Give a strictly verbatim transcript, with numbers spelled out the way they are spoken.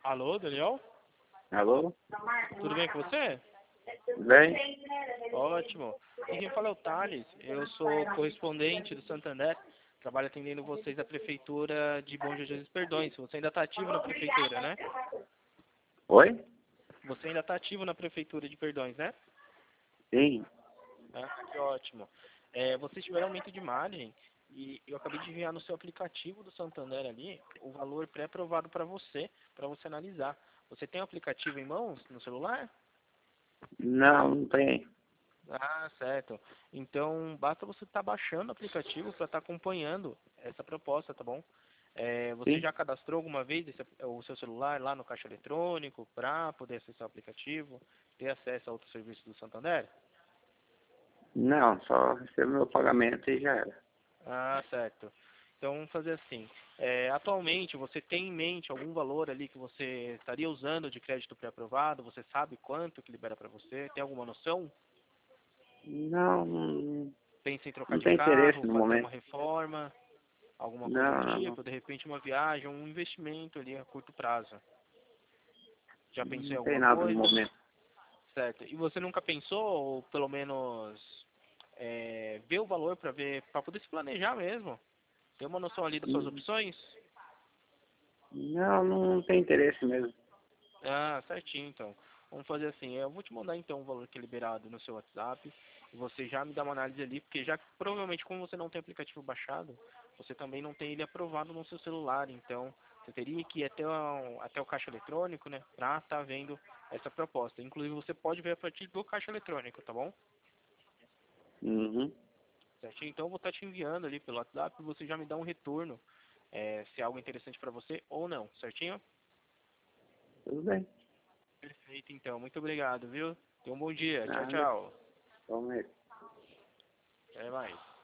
Alô, Daniel? Alô? Tudo bem com você? Bem? Ótimo. E quem fala é o Thales. Eu sou correspondente do Santander. Trabalho atendendo vocês da Prefeitura de Bom Jesus dos Perdões. Você ainda está ativo na Prefeitura, né? Oi? Você ainda está ativo na Prefeitura de Perdões, né? Sim. Ah, que ótimo. É, vocês tiveram aumento de margem e eu acabei de enviar no seu aplicativo do Santander ali o valor pré-aprovado para você, para você analisar. Você tem o aplicativo em mãos no celular? Não, não tem. Ah, certo. Então, basta você estar baixando o aplicativo para estar acompanhando essa proposta, tá bom? É, você Sim? já cadastrou alguma vez esse, o seu celular lá no caixa eletrônico para poder acessar o aplicativo, ter acesso a outros serviços do Santander? Não, só recebo meu pagamento e já era. Ah, certo. Então, vamos fazer assim. É, atualmente, você tem em mente algum valor ali que você estaria usando de crédito pré-aprovado? Você sabe quanto que libera para você? Tem alguma noção? Não, não, Pensa em trocar não de tem interesse carro, no fazer uma momento. reforma? Alguma coisa Não, do não, não. tipo, de repente uma viagem, um investimento ali a curto prazo. Já pensou em Não tem alguma nada no coisa? momento. Certo. E você nunca pensou, ou pelo menos é, ver o valor para ver, para poder se planejar mesmo? Ter uma noção ali das suas opções? Não, não tem interesse mesmo. Ah, certinho então. Vamos fazer assim, eu vou te mandar então o valor que é liberado no seu WhatsApp. E você já me dá uma análise ali, porque já provavelmente como você não tem aplicativo baixado, você também não tem ele aprovado no seu celular, então você teria que ir até o, até o caixa eletrônico, né, pra estar vendo essa proposta. Inclusive você pode ver a partir do caixa eletrônico, tá bom? Uhum. Certinho? Então eu vou estar te enviando ali pelo WhatsApp e você já me dá um retorno, é, se é algo interessante para você ou não, certinho? Tudo bem. Perfeito, então. Muito obrigado, viu? Tenha um bom dia. Tchau, Nada. tchau. Vamos ver. Até mais.